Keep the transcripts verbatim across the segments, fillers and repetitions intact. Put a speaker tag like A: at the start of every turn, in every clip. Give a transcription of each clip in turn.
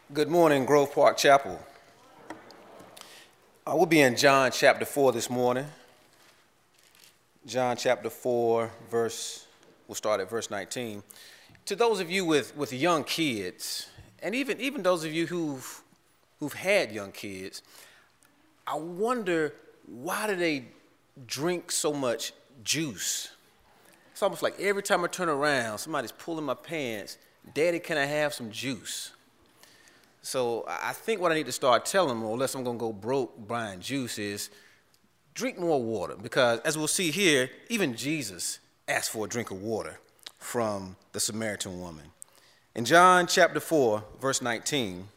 A: Good morning, Grove Park Chapel. I will be in John chapter four this morning. John chapter four, verse, we'll start at verse nineteen. To those of you with, with young kids, and even, even those of you who've, who've had young kids, I wonder, why do they drink so much juice? It's almost like every time I turn around, somebody's pulling my pants. Daddy, can I have some juice? So I think what I need to start telling them, or unless I'm going to go broke buying juice, is drink more water. Because as we'll see here, even Jesus asked for a drink of water from the Samaritan woman. In John chapter four, verse nineteen,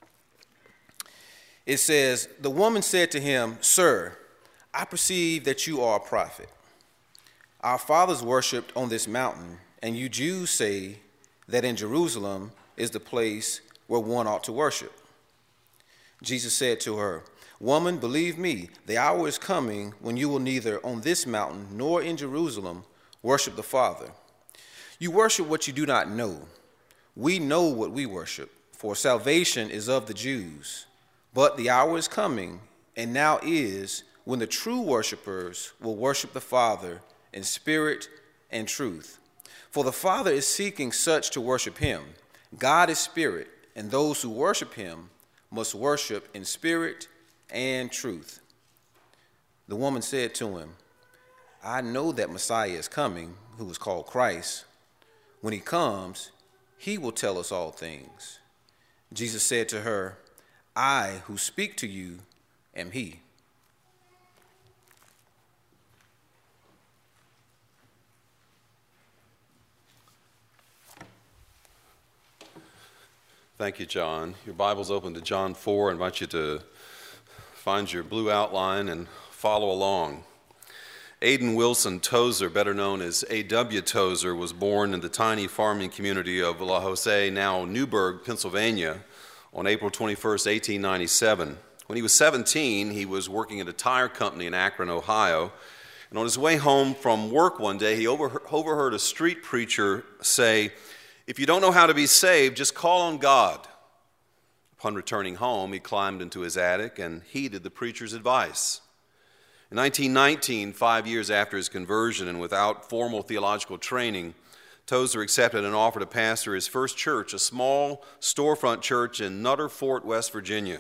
A: it says, "The woman said to him, 'Sir, I perceive that you are a prophet. Our fathers worshipped on this mountain, and you Jews say that in Jerusalem is the place where one ought to worship.' Jesus said to her, 'Woman, believe me, the hour is coming when you will neither on this mountain nor in Jerusalem worship the Father. You worship what you do not know. We know what we worship, for salvation is of the Jews. But the hour is coming, and now is, when the true worshipers will worship the Father in spirit and truth. For the Father is seeking such to worship him. God is spirit, and those who worship him must worship in spirit and truth.' The woman said to him, 'I know that Messiah is coming, who is called Christ. When he comes, he will tell us all things.' Jesus said to her, 'I who speak to you am he.'"
B: Thank you, John. Your Bible's open to John four. I invite you to find your blue outline and follow along. Aiden Wilson Tozer, better known as A W Tozer, was born in the tiny farming community of La Jose, now Newburgh, Pennsylvania, on April twenty-first, eighteen ninety-seven. When he was seventeen, he was working at a tire company in Akron, Ohio. And on his way home from work one day, he overheard a street preacher say, "If you don't know how to be saved, just call on God." Upon returning home, he climbed into his attic and heeded the preacher's advice. In nineteen nineteen, five years after his conversion and without formal theological training, Tozer accepted an offer to pastor his first church, a small storefront church in Nutter Fort, West Virginia.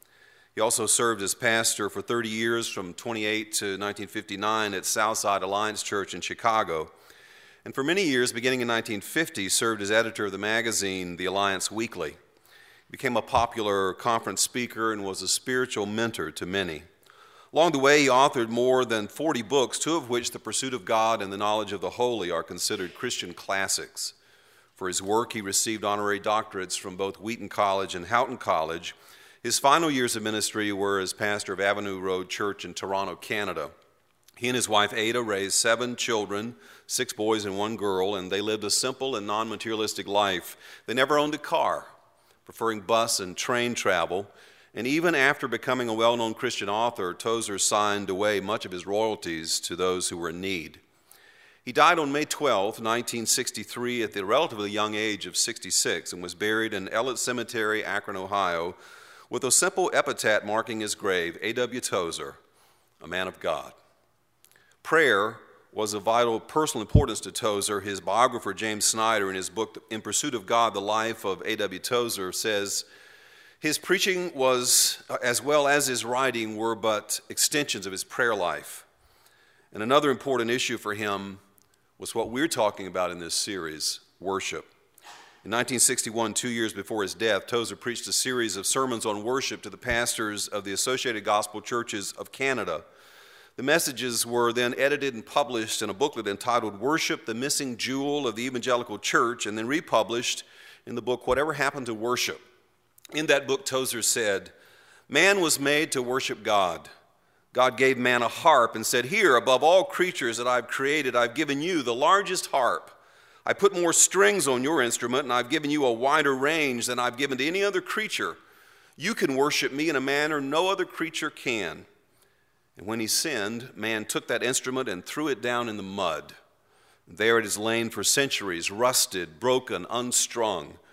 B: He also served as pastor for thirty years, from twenty-eight to nineteen fifty-nine, at Southside Alliance Church in Chicago. And for many years, beginning in nineteen fifty, served as editor of the magazine The Alliance Weekly. He became a popular conference speaker and was a spiritual mentor to many. Along the way, he authored more than forty books, two of which, The Pursuit of God and The Knowledge of the Holy, are considered Christian classics. For his work, he received honorary doctorates from both Wheaton College and Houghton College. His final years of ministry were as pastor of Avenue Road Church in Toronto, Canada. He and his wife Ada raised seven children, six boys and one girl, and they lived a simple and non-materialistic life. They never owned a car, preferring bus and train travel. And even after becoming a well-known Christian author, Tozer signed away much of his royalties to those who were in need. He died on May twelfth, nineteen sixty-three, at the relatively young age of sixty-six, and was buried in Ellet Cemetery, Akron, Ohio, with a simple epitaph marking his grave, A W Tozer, a man of God. Prayer was of vital personal importance to Tozer. His biographer, James Snyder, in his book, In Pursuit of God, The Life of A W Tozer, says, "His preaching was, as well as his writing, were but extensions of his prayer life." And another important issue for him was what we're talking about in this series, worship. In nineteen sixty-one, two years before his death, Tozer preached a series of sermons on worship to the pastors of the Associated Gospel Churches of Canada. The messages were then edited and published in a booklet entitled Worship, the Missing Jewel of the Evangelical Church, and then republished in the book Whatever Happened to Worship. In that book, Tozer said, "Man was made to worship God. God gave man a harp and said, 'Here, above all creatures that I've created, I've given you the largest harp. I put more strings on your instrument, and I've given you a wider range than I've given to any other creature. You can worship me in a manner no other creature can.' And when he sinned, man took that instrument and threw it down in the mud. There it has lain for centuries, rusted, broken, unstrung.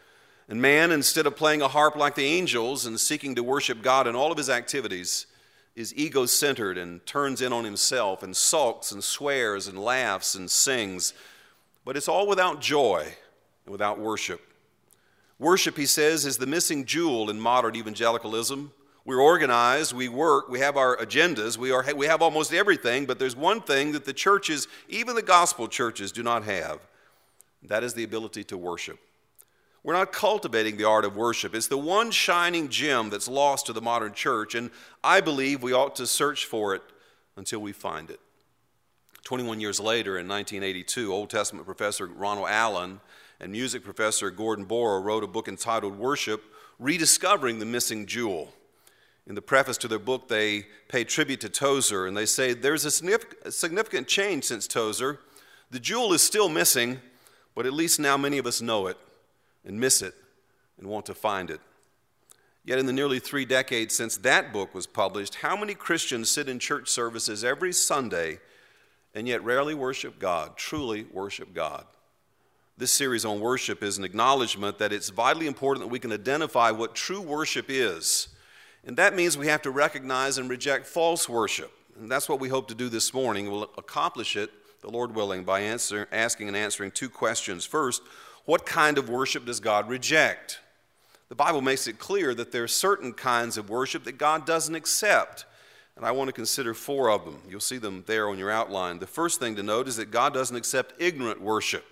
B: And man, instead of playing a harp like the angels and seeking to worship God in all of his activities, is ego-centered and turns in on himself and sulks and swears and laughs and sings. But it's all without joy and without worship. Worship, he says, is the missing jewel in modern evangelicalism. We're organized, we work, we have our agendas, we, are, we have almost everything, but there's one thing that the churches, even the gospel churches, do not have. That is the ability to worship. We're not cultivating the art of worship. It's the one shining gem that's lost to the modern church, and I believe we ought to search for it until we find it. twenty-one years later, in nineteen eighty-two, Old Testament professor Ronald Allen and music professor Gordon Borrow wrote a book entitled Worship, Rediscovering the Missing Jewel. In the preface to their book, they pay tribute to Tozer, and they say, there's a significant change since Tozer. The jewel is still missing, but at least now many of us know it and miss it and want to find it. Yet in the nearly three decades since that book was published, how many Christians sit in church services every Sunday and yet rarely worship God, truly worship God? This series on worship is an acknowledgement that it's vitally important that we can identify what true worship is. And that means we have to recognize and reject false worship. And that's what we hope to do this morning. We'll accomplish it, the Lord willing, by answer, asking and answering two questions. First, what kind of worship does God reject? The Bible makes it clear that there are certain kinds of worship that God doesn't accept. And I want to consider four of them. You'll see them there on your outline. The first thing to note is that God doesn't accept ignorant worship.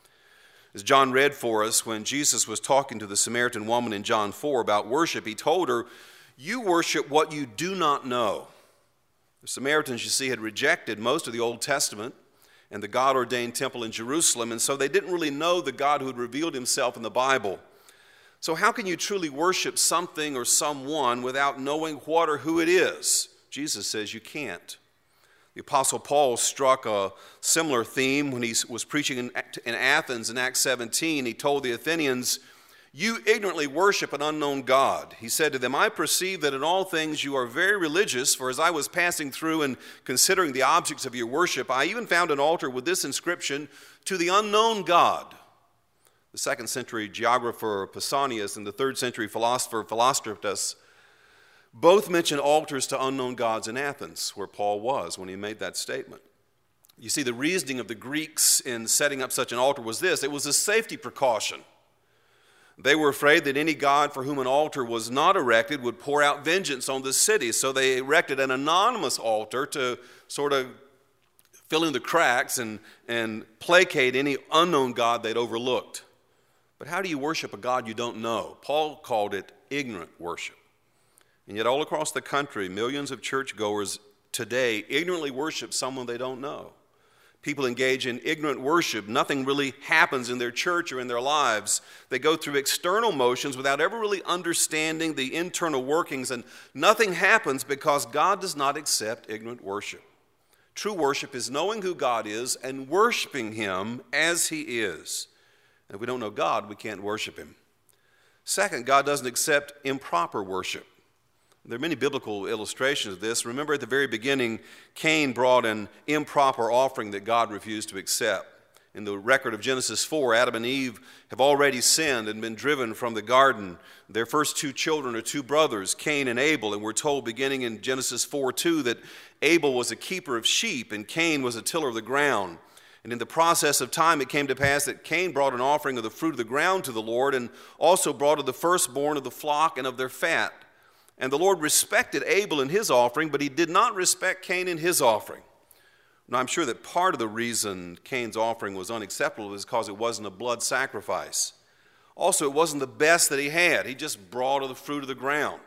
B: As John read for us, when Jesus was talking to the Samaritan woman in John four about worship, he told her, you worship what you do not know. The Samaritans, you see, had rejected most of the Old Testament and the God-ordained temple in Jerusalem, and so they didn't really know the God who had revealed himself in the Bible. So how can you truly worship something or someone without knowing what or who it is? Jesus says you can't. The Apostle Paul struck a similar theme when he was preaching in, in Athens in Acts seventeen. He told the Athenians, you ignorantly worship an unknown God. He said to them, I perceive that in all things you are very religious, for as I was passing through and considering the objects of your worship, I even found an altar with this inscription, to the unknown God. The second century geographer Pausanias and the third century philosopher Philostratus both mention altars to unknown gods in Athens, where Paul was when he made that statement. You see, the reasoning of the Greeks in setting up such an altar was this. It was a safety precaution. They were afraid that any god for whom an altar was not erected would pour out vengeance on the city, so they erected an anonymous altar to sort of fill in the cracks and, and placate any unknown god they'd overlooked. But how do you worship a God you don't know? Paul called it ignorant worship. And yet all across the country, millions of churchgoers today ignorantly worship someone they don't know. People engage in ignorant worship. Nothing really happens in their church or in their lives. They go through external motions without ever really understanding the internal workings, and nothing happens because God does not accept ignorant worship. True worship is knowing who God is and worshiping him as he is. And if we don't know God, we can't worship him. Second, God doesn't accept improper worship. There are many biblical illustrations of this. Remember at the very beginning, Cain brought an improper offering that God refused to accept. In the record of Genesis four, Adam and Eve have already sinned and been driven from the garden. Their first two children are two brothers, Cain and Abel, and we're told beginning in Genesis four two that Abel was a keeper of sheep and Cain was a tiller of the ground. And in the process of time, it came to pass that Cain brought an offering of the fruit of the ground to the Lord and also brought of the firstborn of the flock and of their fat. And the Lord respected Abel in his offering, but he did not respect Cain in his offering. Now, I'm sure that part of the reason Cain's offering was unacceptable is because it wasn't a blood sacrifice. Also, it wasn't the best that he had. He just brought of the fruit of the ground.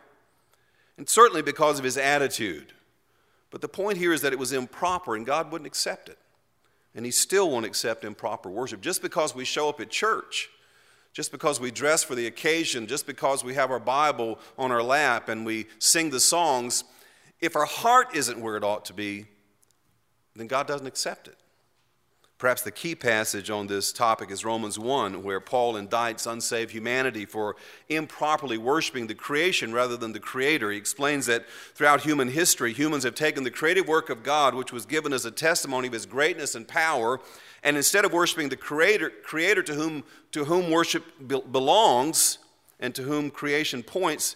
B: And certainly because of his attitude. But the point here is that it was improper, and God wouldn't accept it. And he still won't accept improper worship. Just because we show up at church, just because we dress for the occasion, just because we have our Bible on our lap and we sing the songs, if our heart isn't where it ought to be, then God doesn't accept it. Perhaps the key passage on this topic is Romans one, where Paul indicts unsaved humanity for improperly worshiping the creation rather than the Creator. He explains that throughout human history, humans have taken the creative work of God, which was given as a testimony of His greatness and power, and instead of worshiping the Creator, creator to whom, to whom worship be- belongs and to whom creation points,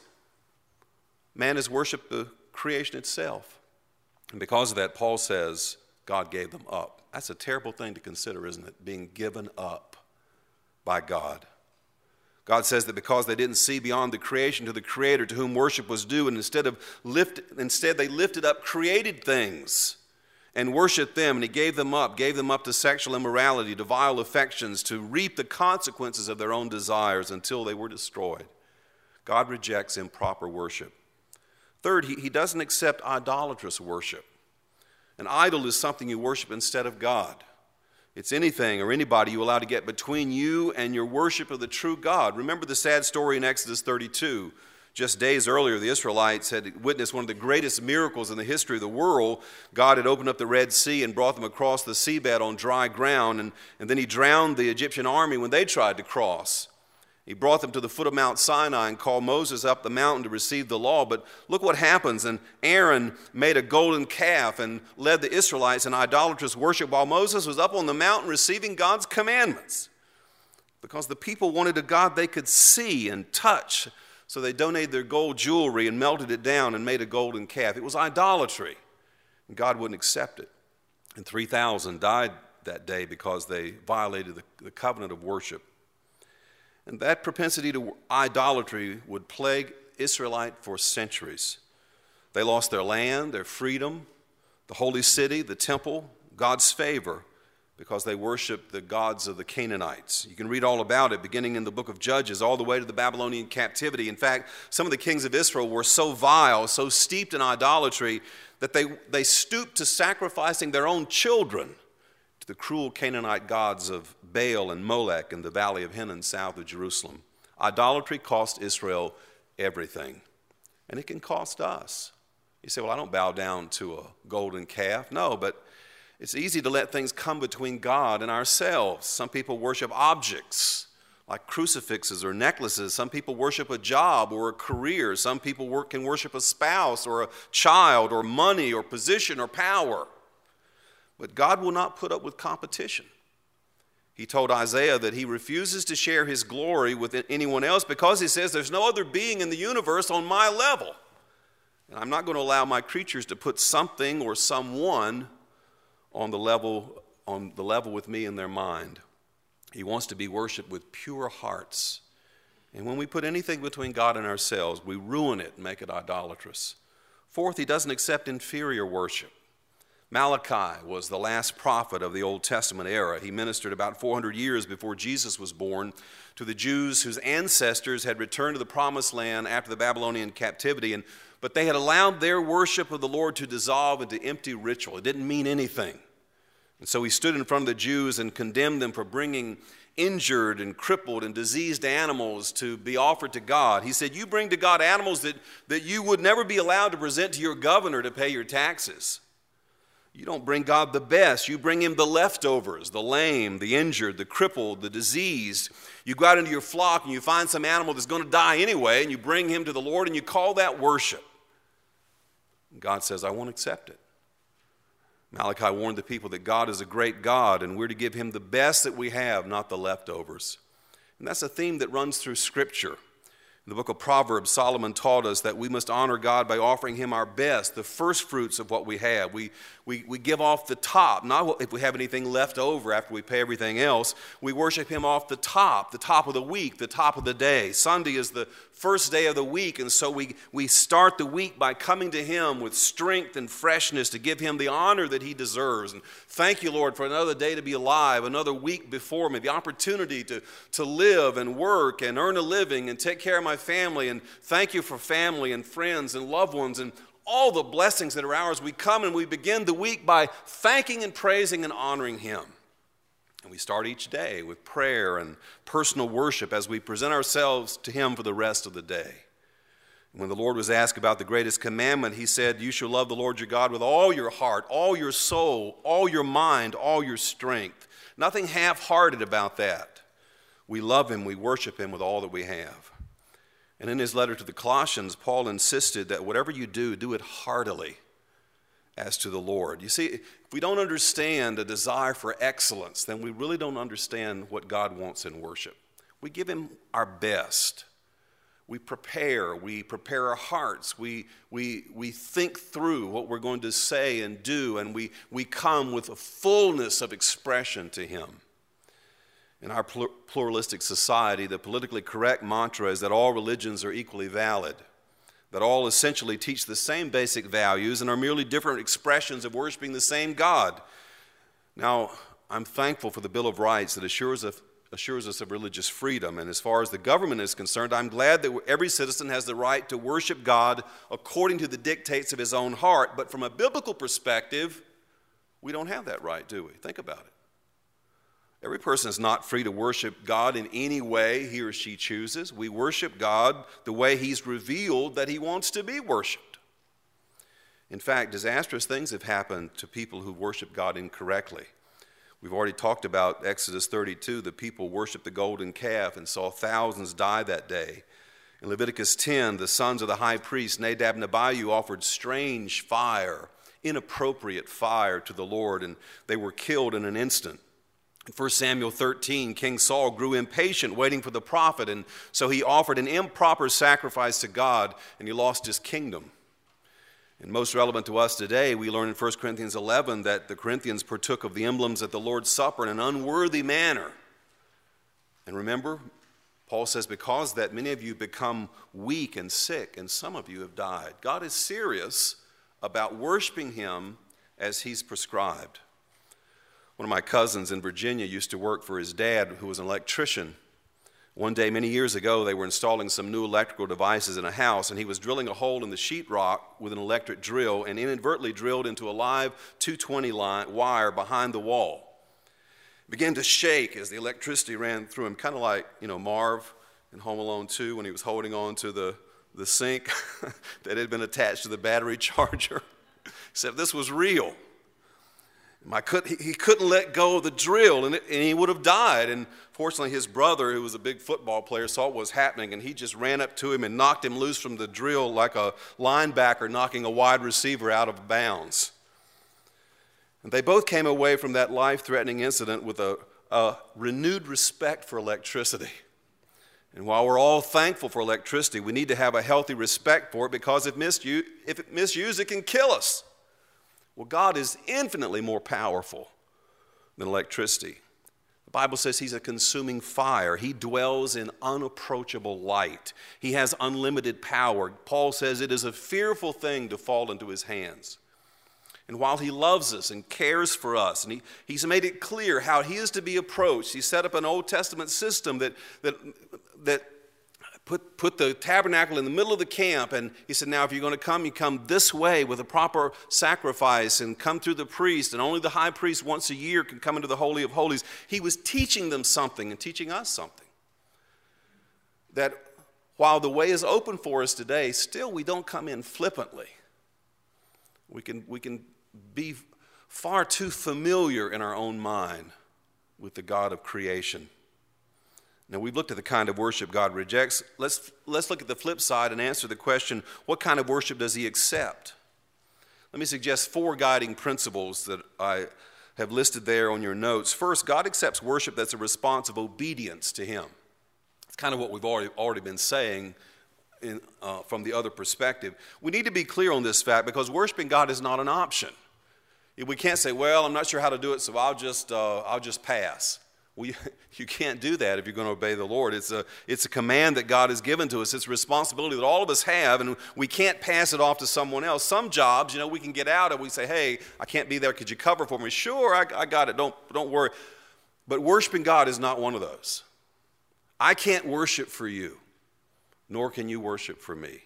B: man has worshiped the creation itself. And because of that, Paul says God gave them up. That's a terrible thing to consider, isn't it? Being given up by God. God says that because they didn't see beyond the creation to the Creator to whom worship was due, and instead of lift, instead they lifted up created things and worshiped them, and He gave them up, gave them up to sexual immorality, to vile affections, to reap the consequences of their own desires until they were destroyed. God rejects improper worship. Third, He, he doesn't accept idolatrous worship. An idol is something you worship instead of God. It's anything or anybody you allow to get between you and your worship of the true God. Remember the sad story in Exodus thirty-two. Just days earlier, the Israelites had witnessed one of the greatest miracles in the history of the world. God had opened up the Red Sea and brought them across the seabed on dry ground, and, and then He drowned the Egyptian army when they tried to cross. He brought them to the foot of Mount Sinai and called Moses up the mountain to receive the law. But look what happens. And Aaron made a golden calf and led the Israelites in idolatrous worship while Moses was up on the mountain receiving God's commandments. Because the people wanted a God they could see and touch. So they donated their gold jewelry and melted it down and made a golden calf. It was idolatry. And God wouldn't accept it. And three thousand died that day because they violated the, the covenant of worship. And that propensity to idolatry would plague Israelite for centuries. They lost their land, their freedom, the holy city, the temple, God's favor, because they worshiped the gods of the Canaanites. You can read all about it, beginning in the book of Judges, all the way to the Babylonian captivity. In fact, some of the kings of Israel were so vile, so steeped in idolatry, that they, they stooped to sacrificing their own children to the cruel Canaanite gods of Baal and Molech in the valley of Hinnom south of Jerusalem. Idolatry cost Israel everything, and it can cost us. You say, well, I don't bow down to a golden calf. No, but it's easy to let things come between God and ourselves. Some people worship objects like crucifixes or necklaces. Some people worship a job or a career. Some people work, can worship a spouse or a child or money or position or power. But God will not put up with competition. He told Isaiah that He refuses to share His glory with anyone else because He says there's no other being in the universe on my level. And I'm not going to allow my creatures to put something or someone on the level, on the level with me in their mind. He wants to be worshiped with pure hearts. And when we put anything between God and ourselves, we ruin it and make it idolatrous. Fourth, He doesn't accept inferior worship. Malachi was the last prophet of the Old Testament era. He ministered about four hundred years before Jesus was born to the Jews whose ancestors had returned to the Promised Land after the Babylonian captivity, and, but they had allowed their worship of the Lord to dissolve into empty ritual. It didn't mean anything. And so He stood in front of the Jews and condemned them for bringing injured and crippled and diseased animals to be offered to God. He said, you bring to God animals that, that you would never be allowed to present to your governor to pay your taxes. You don't bring God the best. You bring Him the leftovers, the lame, the injured, the crippled, the diseased. You go out into your flock and you find some animal that's going to die anyway, and you bring him to the Lord and you call that worship. And God says, I won't accept it. Malachi warned the people that God is a great God and we're to give Him the best that we have, not the leftovers. And that's a theme that runs through Scripture. In the book of Proverbs, Solomon taught us that we must honor God by offering Him our best, the first fruits of what we have. We, we, we give off the top, not if we have anything left over after we pay everything else. We worship Him off the top, the top of the week, the top of the day. Sunday is the first day of the week, and so we, we start the week by coming to Him with strength and freshness to give Him the honor that He deserves. And thank you, Lord, for another day to be alive, another week before me, the opportunity to, to live and work and earn a living and take care of my family, and thank you for family and friends and loved ones and all the blessings that are ours. We come and we begin the week by thanking and praising and honoring Him. And we start each day with prayer and personal worship as we present ourselves to Him for the rest of the day. When the Lord was asked about the greatest commandment, he said, you shall love the Lord your God with all your heart, all your soul, all your mind, all your strength. Nothing half-hearted about that. We love him, we worship him with all that we have. And in his letter to the Colossians, Paul insisted that whatever you do, do it heartily as to the Lord. You see, if we don't understand a desire for excellence, then we really don't understand what God wants in worship. We give him our best. We prepare, we prepare our hearts, we, we, we think through what we're going to say and do, and we, we come with a fullness of expression to him. In our pluralistic society, the politically correct mantra is that all religions are equally valid, that all essentially teach the same basic values and are merely different expressions of worshiping the same God. Now, I'm thankful for the Bill of Rights that assures us assures us of religious freedom. And as far as the government is concerned, I'm glad that every citizen has the right to worship God according to the dictates of his own heart. But from a biblical perspective, we don't have that right, do we? Think about it. Every person is not free to worship God in any way he or she chooses. We worship God the way he's revealed that he wants to be worshiped. In fact, disastrous things have happened to people who worship God incorrectly. We've already talked about Exodus thirty-two. The people worshiped the golden calf and saw thousands die that day. In Leviticus ten, the sons of the high priest Nadab and Abihu offered strange fire, inappropriate fire to the Lord, and they were killed in an instant. In First Samuel thirteen, King Saul grew impatient waiting for the prophet, and so he offered an improper sacrifice to God, and he lost his kingdom. And most relevant to us today, we learn in First Corinthians eleven that the Corinthians partook of the emblems at the Lord's Supper in an unworthy manner. And remember, Paul says, because that many of you become weak and sick, and some of you have died. God is serious about worshiping him as he's prescribed. One of my cousins in Virginia used to work for his dad, who was an electrician. One day, many years ago, they were installing some new electrical devices in a house, and he was drilling a hole in the sheetrock with an electric drill and inadvertently drilled into a live two twenty line wire behind the wall. It began to shake as the electricity ran through him, kind of like, you know, Marv in Home Alone two when he was holding on to the, the sink that had been attached to the battery charger, except this was real. My, he couldn't let go of the drill, and, it, and he would have died. And fortunately, his brother, who was a big football player, saw what was happening, and he just ran up to him and knocked him loose from the drill like a linebacker knocking a wide receiver out of bounds. And they both came away from that life-threatening incident with a, a renewed respect for electricity. And while we're all thankful for electricity, we need to have a healthy respect for it, because if misused, if it misused, it can kill us. Well, God is infinitely more powerful than electricity. The Bible says he's a consuming fire. He dwells in unapproachable light. He has unlimited power. Paul says it is a fearful thing to fall into his hands. And while he loves us and cares for us, and he, he's made it clear how he is to be approached, he set up an Old Testament system that, that, that Put, put the tabernacle in the middle of the camp, and he said, now if you're going to come, you come this way with a proper sacrifice and come through the priest, and only the high priest once a year can come into the Holy of Holies. He was teaching them something and teaching us something. That while the way is open for us today, still we don't come in flippantly. We can, we can be far too familiar in our own mind with the God of creation. Now, we've looked at the kind of worship God rejects. Let's, let's look at the flip side and answer the question, what kind of worship does he accept? Let me suggest four guiding principles that I have listed there on your notes. First, God accepts worship that's a response of obedience to him. It's kind of what we've already, already been saying in, uh, from the other perspective. We need to be clear on this fact, because worshiping God is not an option. We can't say, well, I'm not sure how to do it, so I'll just, uh, I'll just pass. Well, you, you can't do that if you're going to obey the Lord. It's a, it's a command that God has given to us. It's a responsibility that all of us have, and we can't pass it off to someone else. Some jobs, you know, we can get out of. We say, hey, I can't be there. Could you cover for me? Sure, I, I got it. Don't, don't worry. But worshiping God is not one of those. I can't worship for you, nor can you worship for me.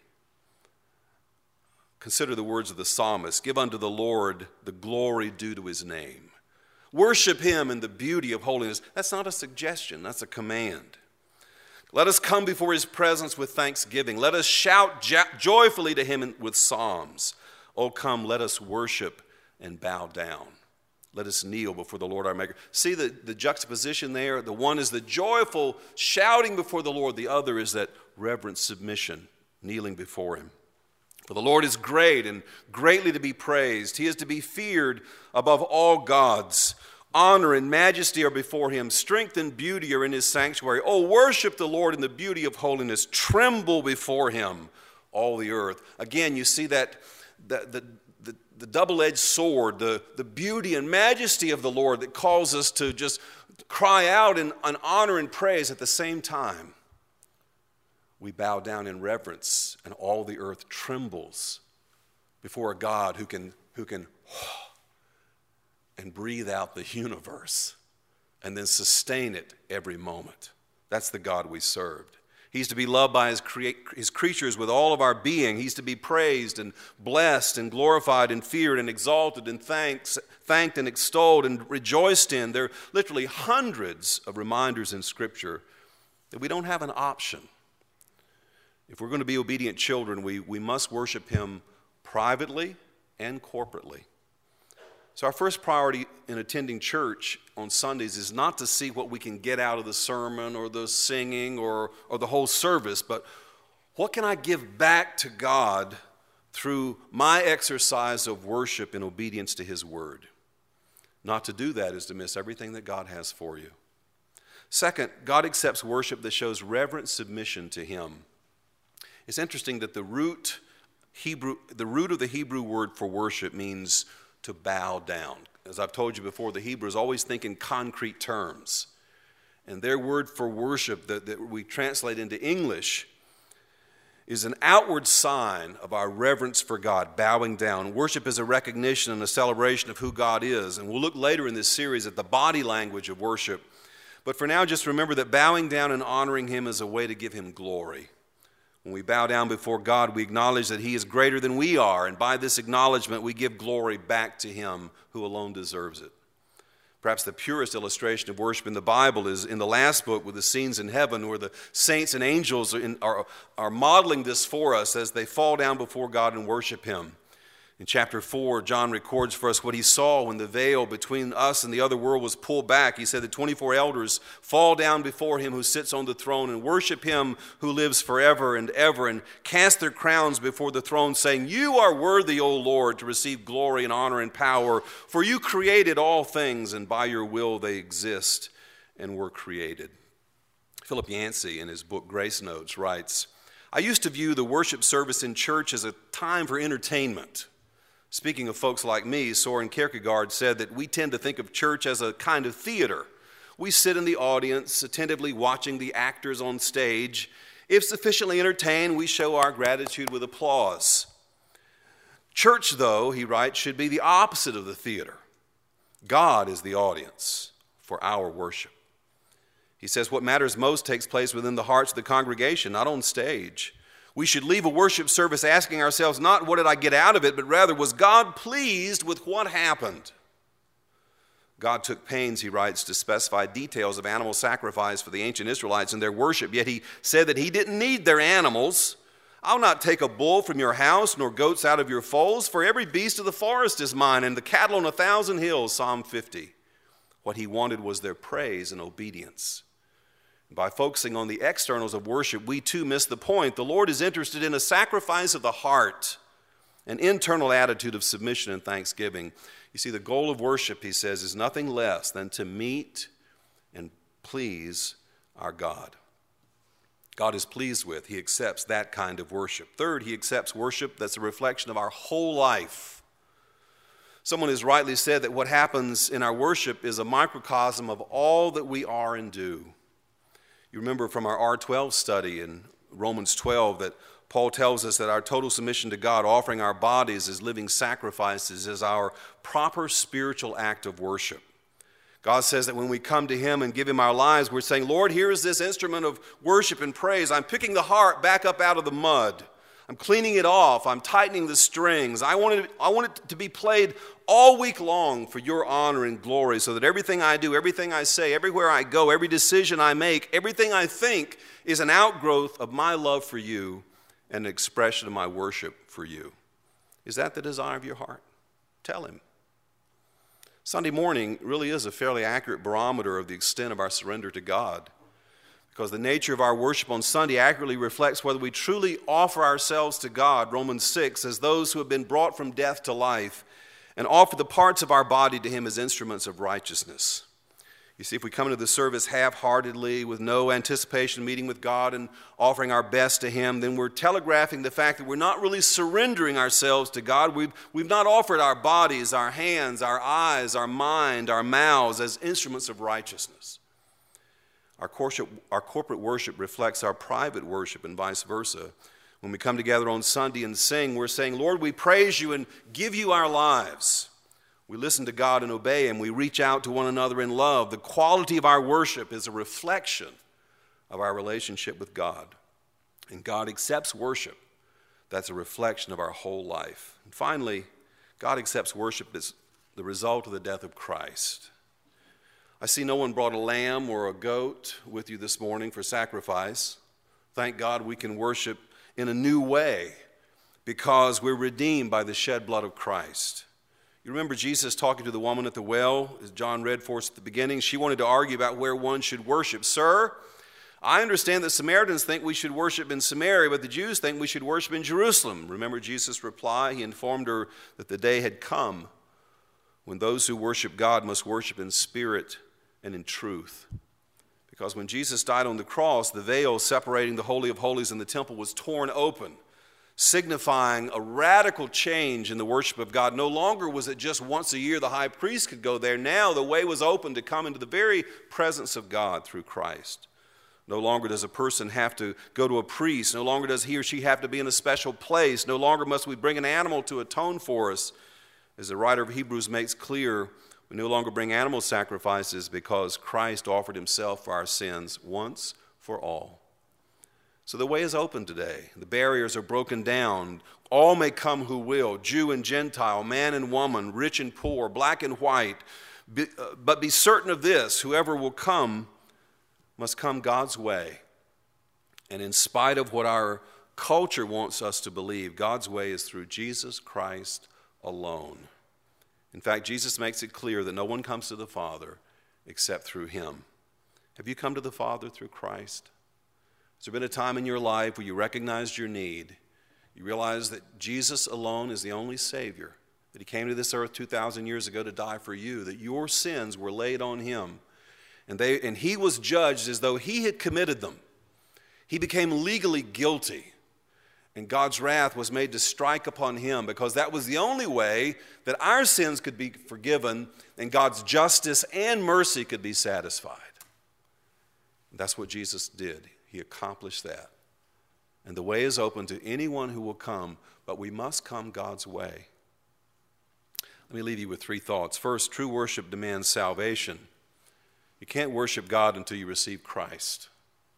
B: Consider the words of the psalmist. Give unto the Lord the glory due to his name. Worship him in the beauty of holiness. That's not a suggestion, that's a command. Let us come before his presence with thanksgiving. Let us shout jo- joyfully to him with psalms. Oh, come, let us worship and bow down. Let us kneel before the Lord our Maker. See the, the juxtaposition there? The one is the joyful shouting before the Lord. The other is that reverent submission, kneeling before him. For the Lord is great and greatly to be praised. He is to be feared above all gods. Honor and majesty are before him. Strength and beauty are in his sanctuary. Oh, worship the Lord in the beauty of holiness. Tremble before him, all the earth. Again, you see that the, the, the, the double-edged sword, the, the beauty and majesty of the Lord that calls us to just cry out in, in honor and praise at the same time. We bow down in reverence, and all the earth trembles before a God who can, who can and breathe out the universe and then sustain it every moment. That's the God we served. He's to be loved by his, crea- his creatures with all of our being. He's to be praised and blessed and glorified and feared and exalted and thanks, thanked and extolled and rejoiced in. There are literally hundreds of reminders in Scripture that we don't have an option. If we're going to be obedient children, we, we must worship him privately and corporately. So our first priority in attending church on Sundays is not to see what we can get out of the sermon or the singing or, or the whole service, but what can I give back to God through my exercise of worship in obedience to his word? Not to do that is to miss everything that God has for you. Second, God accepts worship that shows reverent submission to him. It's interesting that the root Hebrew, the root of the Hebrew word for worship means to bow down. As I've told you before, the Hebrews always think in concrete terms. And their word for worship that, that we translate into English is an outward sign of our reverence for God, bowing down. Worship is a recognition and a celebration of who God is. And we'll look later in this series at the body language of worship. But for now, just remember that bowing down and honoring him is a way to give him glory. When we bow down before God, we acknowledge that he is greater than we are, and by this acknowledgement, we give glory back to him who alone deserves it. Perhaps the purest illustration of worship in the Bible is in the last book with the scenes in heaven where the saints and angels are, in, are, are modeling this for us as they fall down before God and worship him. In chapter four, John records for us what he saw when the veil between us and the other world was pulled back. He said the twenty-four elders fall down before him who sits on the throne and worship him who lives forever and ever and cast their crowns before the throne saying, "You are worthy, O Lord, to receive glory and honor and power, for you created all things and by your will they exist and were created." Philip Yancey in his book Grace Notes writes, "I used to view the worship service in church as a time for entertainment. Speaking of folks like me, Soren Kierkegaard said that we tend to think of church as a kind of theater. We sit in the audience, attentively watching the actors on stage. If sufficiently entertained, we show our gratitude with applause. Church, though," he writes, "should be the opposite of the theater. God is the audience for our worship." He says what matters most takes place within the hearts of the congregation, not on stage. We should leave a worship service asking ourselves not what did I get out of it, but rather was God pleased with what happened? God took pains, he writes, to specify details of animal sacrifice for the ancient Israelites in their worship, yet he said that he didn't need their animals. "I'll not take a bull from your house, nor goats out of your folds, for every beast of the forest is mine, and the cattle on a thousand hills," Psalm fifty. What he wanted was their praise and obedience. By focusing on the externals of worship, we too miss the point. The Lord is interested in a sacrifice of the heart, an internal attitude of submission and thanksgiving. You see, the goal of worship, he says, is nothing less than to meet and please our God. God is pleased with, he accepts that kind of worship. Third, he accepts worship that's a reflection of our whole life. Someone has rightly said that what happens in our worship is a microcosm of all that we are and do. You remember from our R twelve study in Romans twelve that Paul tells us that our total submission to God, offering our bodies as living sacrifices, is our proper spiritual act of worship. God says that when we come to him and give him our lives, we're saying, "Lord, here is this instrument of worship and praise. I'm picking the heart back up out of the mud. I'm cleaning it off. I'm tightening the strings. I want it, I want it to be played all week long for your honor and glory, so that everything I do, everything I say, everywhere I go, every decision I make, everything I think is an outgrowth of my love for you and an expression of my worship for you. Is that the desire of your heart? Tell him. Sunday morning really is a fairly accurate barometer of the extent of our surrender to God, because the nature of our worship on Sunday accurately reflects whether we truly offer ourselves to God, Romans six, as those who have been brought from death to life, and offer the parts of our body to him as instruments of righteousness. You see, if we come into the service half-heartedly with no anticipation of meeting with God and offering our best to him, then we're telegraphing the fact that we're not really surrendering ourselves to God. We've, we've not offered our bodies, our hands, our eyes, our mind, our mouths as instruments of righteousness. Our corporate, our corporate worship reflects our private worship and vice versa. When we come together on Sunday and sing, we're saying, Lord, we praise you and give you our lives. We listen to God and obey him. We reach out to one another in love. The quality of our worship is a reflection of our relationship with God. And God accepts worship. That's a reflection of our whole life. And finally, God accepts worship as the result of the death of Christ. I see no one brought a lamb or a goat with you this morning for sacrifice. Thank God we can worship in a new way because we're redeemed by the shed blood of Christ. You remember Jesus talking to the woman at the well, as John read for us at the beginning. She wanted to argue about where one should worship. Sir, I understand that Samaritans think we should worship in Samaria, but the Jews think we should worship in Jerusalem. Remember Jesus' reply? He informed her that the day had come when those who worship God must worship in spirit and in truth. Because when Jesus died on the cross, the veil separating the Holy of Holies and the temple was torn open, signifying a radical change in the worship of God. No longer was it just once a year the high priest could go there. Now the way was open to come into the very presence of God through Christ. No longer does a person have to go to a priest. No longer does he or she have to be in a special place. No longer must we bring an animal to atone for us. As the writer of Hebrews makes clear, we no longer bring animal sacrifices because Christ offered himself for our sins once for all. So the way is open today. The barriers are broken down. All may come who will, Jew and Gentile, man and woman, rich and poor, black and white. Be, uh, but be certain of this, whoever will come must come God's way. And in spite of what our culture wants us to believe, God's way is through Jesus Christ alone. In fact, Jesus makes it clear that no one comes to the Father except through him. Have you come to the Father through Christ? Has there been a time in your life where you recognized your need? You realized that Jesus alone is the only Savior, that he came to this earth two thousand years ago to die for you, that your sins were laid on him, and, they, and he was judged as though he had committed them. He became legally guilty, and God's wrath was made to strike upon him because that was the only way that our sins could be forgiven and God's justice and mercy could be satisfied. And that's what Jesus did. He accomplished that. And the way is open to anyone who will come, but we must come God's way. Let me leave you with three thoughts. First, true worship demands salvation. You can't worship God until you receive Christ.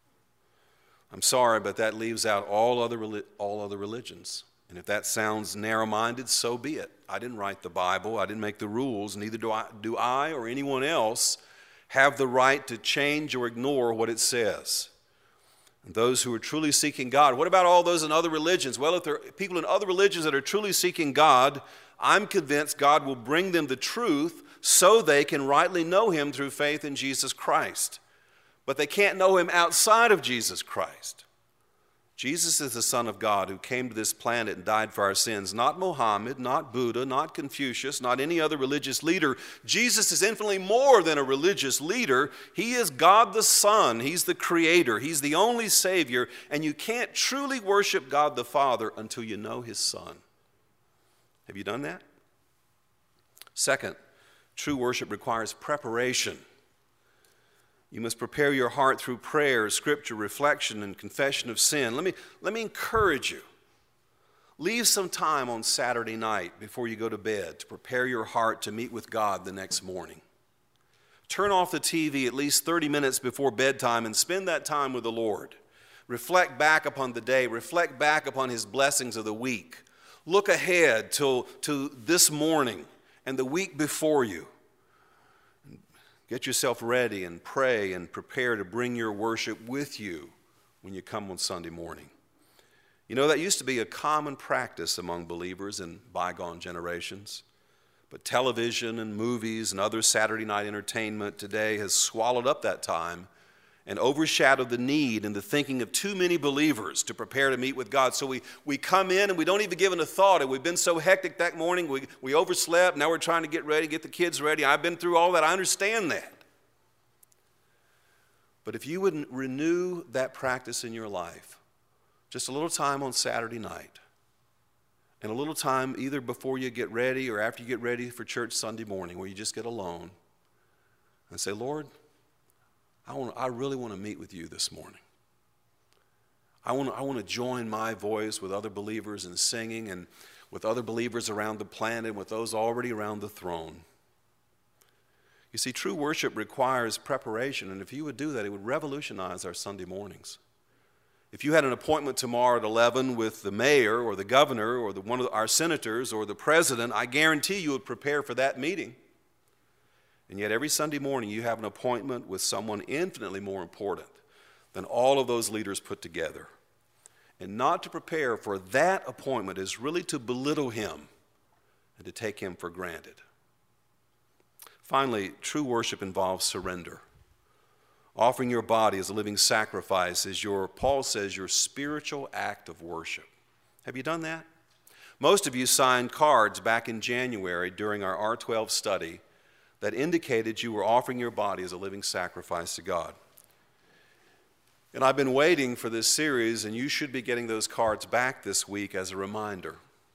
B: I'm sorry, but that leaves out all other, all other religions. And if that sounds narrow-minded, so be it. I didn't write the Bible. I didn't make the rules. Neither do I, do I or anyone else have the right to change or ignore what it says. And those who are truly seeking God, what about all those in other religions? Well, if there are people in other religions that are truly seeking God, I'm convinced God will bring them the truth so they can rightly know him through faith in Jesus Christ. But they can't know him outside of Jesus Christ. Jesus is the Son of God who came to this planet and died for our sins. Not Muhammad, not Buddha, not Confucius, not any other religious leader. Jesus is infinitely more than a religious leader. He is God the Son. He's the Creator. He's the only Savior. And you can't truly worship God the Father until you know his Son. Have you done that? Second, true worship requires preparation. You must prepare your heart through prayer, scripture, reflection, and confession of sin. Let me, let me encourage you. Leave some time on Saturday night before you go to bed to prepare your heart to meet with God the next morning. Turn off the T V at least thirty minutes before bedtime and spend that time with the Lord. reflect back upon the day, reflect back upon his blessings of the week. Look ahead to, to this morning and the week before you. Get yourself ready and pray and prepare to bring your worship with you when you come on Sunday morning. You know, that used to be a common practice among believers in bygone generations. But television and movies and other Saturday night entertainment today has swallowed up that time and overshadowed the need and the thinking of too many believers to prepare to meet with God. So we, we come in and we don't even give it a thought. And we've been so hectic that morning, we, we overslept. Now we're trying to get ready, get the kids ready. I've been through all that. I understand that. But if you would renew that practice in your life, just a little time on Saturday night, and a little time either before you get ready or after you get ready for church Sunday morning, where you just get alone and say, Lord, I want, I really want to meet with you this morning. I want, I want to join my voice with other believers in singing and with other believers around the planet and with those already around the throne. You see, true worship requires preparation, and if you would do that, it would revolutionize our Sunday mornings. If you had an appointment tomorrow at eleven with the mayor or the governor or the, one of our senators or the president, I guarantee you would prepare for that meeting. And yet every Sunday morning you have an appointment with someone infinitely more important than all of those leaders put together. And not to prepare for that appointment is really to belittle him and to take him for granted. Finally, true worship involves surrender. Offering your body as a living sacrifice is your, Paul says, your spiritual act of worship. Have you done that? Most of you signed cards back in January during our R twelve study that indicated you were offering your body as a living sacrifice to God. And I've been waiting for this series, and you should be getting those cards back this week as a reminder.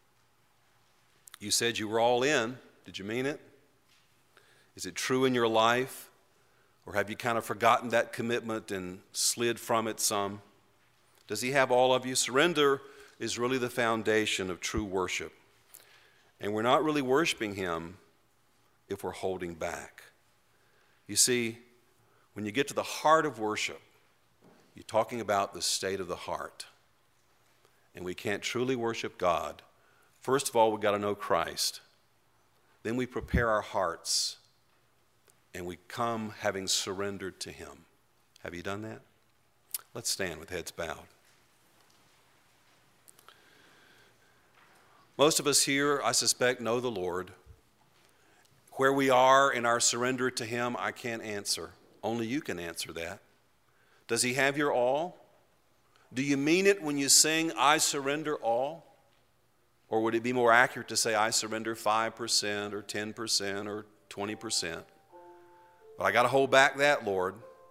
B: You said you were all in. Did you mean it? Is it true in your life? Or have you kind of forgotten that commitment and slid from it some? Does he have all of you? Surrender is really the foundation of true worship. And we're not really worshiping him if we're holding back. You see, when you get to the heart of worship, you're talking about the state of the heart. And we can't truly worship God. First of all, we've got to know Christ. Then we prepare our hearts. And we come having surrendered to him. Have you done that? Let's stand with heads bowed. Most of us here, I suspect, know the Lord. Where we are in our surrender to him, I can't answer. Only you can answer that. Does he have your all? Do you mean it when you sing, I surrender all? Or would it be more accurate to say, I surrender five percent or ten percent or twenty percent? But I got to hold back that, Lord.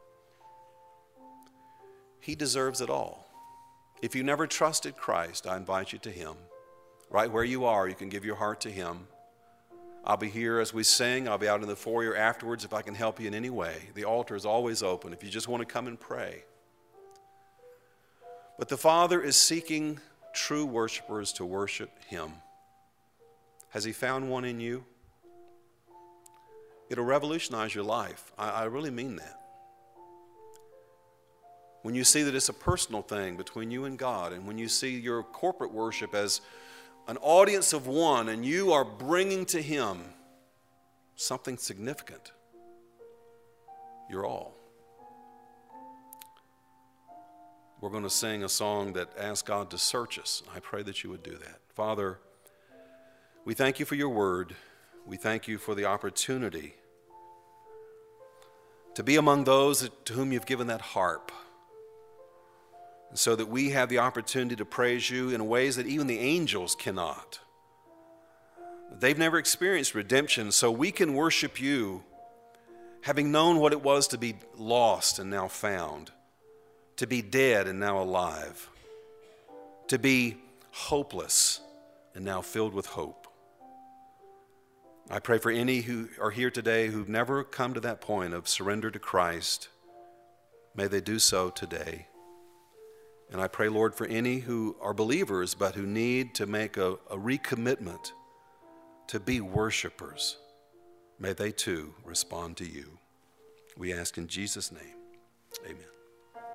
B: He deserves it all. If you never trusted Christ, I invite you to him. Right where you are, you can give your heart to him. I'll be here as we sing. I'll be out in the foyer afterwards if I can help you in any way. The altar is always open if you just want to come and pray. But the Father is seeking true worshipers to worship him. Has he found one in you? It'll revolutionize your life. I, I really mean that. When you see that it's a personal thing between you and God, and when you see your corporate worship as an audience of one, and you are bringing to him something significant, you're all. We're going to sing a song that asks God to search us. I pray that you would do that. Father, we thank you for your word. We thank you for the opportunity to be among those to whom you've given that harp, and so that we have the opportunity to praise you in ways that even the angels cannot. They've never experienced redemption, so we can worship you having known what it was to be lost and now found, to be dead and now alive, to be hopeless and now filled with hope. I pray for any who are here today who've never come to that point of surrender to Christ. May they do so today. And I pray, Lord, for any who are believers but who need to make a, a recommitment to be worshipers. May they too respond to you. We ask in Jesus' name. Amen.